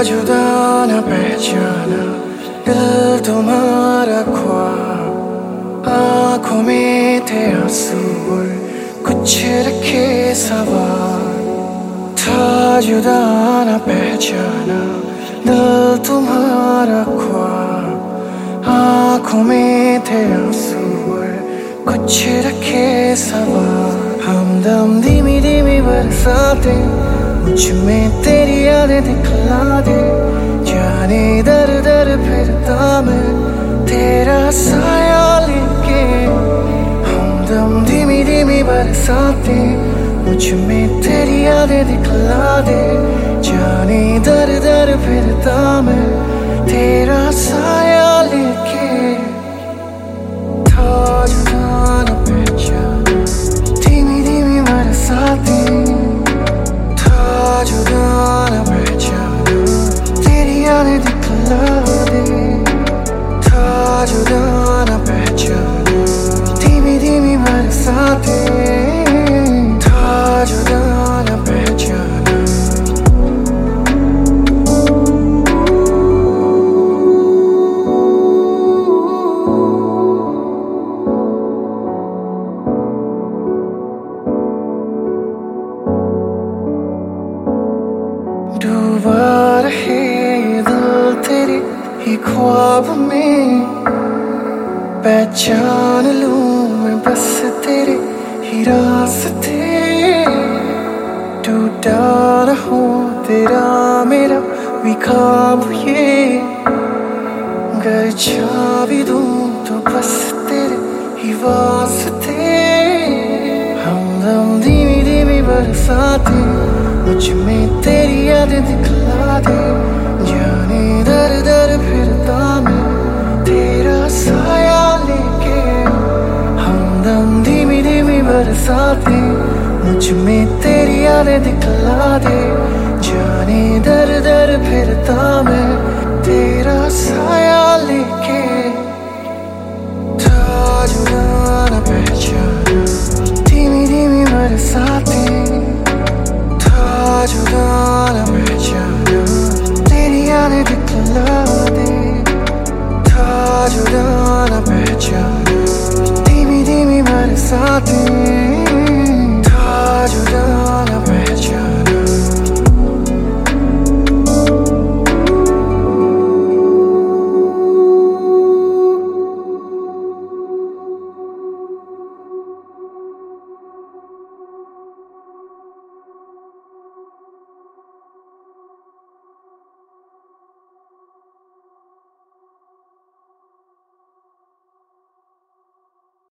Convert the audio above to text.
जुदा न पहचाना दिल तुम्हारा ख्वाब, आंखों में थे आंसू और कुछ रखे सवाल। था जुदा न पहचाना दिल तुम्हारा ख्वाब, आंखों में थे आंसू और कुछ रखे सवाल। हमदम धीमी धीमी बरसाते मुझ में तेरी यादें दिखला दे, जाने दर दर फिरता मैं तेरा साया लेके। हमदम धीमी धीमी बरसाते मुझ में तेरी यादें दिखला दे, जाने दर दर फिरता मैं तेरा साया लेके। था जुदा न पहचाना धीमी धीमी बरसाते, था जुदा न पहचाना तेरी यादें दिखला दे। था जुदा न पहचाना धीमी धीमी बरसाते, था जुदा न पहचाना। डूबा रहे दिल तेरे ही ख्वाब में, पहचान लूं मैं बस तेरे ही रास्ते। टूटा न हो तेरा मेरा भी ख्वाब ये, अगर छा भी दूं तो बस तेरे ही वास्ते। हमदम धीमी धीमी बरसाते मुझ में तेरी यादें दिखला दे, जाने दर दर फिरता मैं तेरा साया लेके। हमदम धीमी धीमी बरसाते मुझ में तेरी यादें दिखला दे, जाने दर दर फिरता मैं तेरा साया लेके। था जुदा न पहचाना धीमी धीमी बरसाते, था जुदा न पहचाना तेरी यादें दिखला दे। था जुदा न पहचाना धीमी धीमी बरसाते,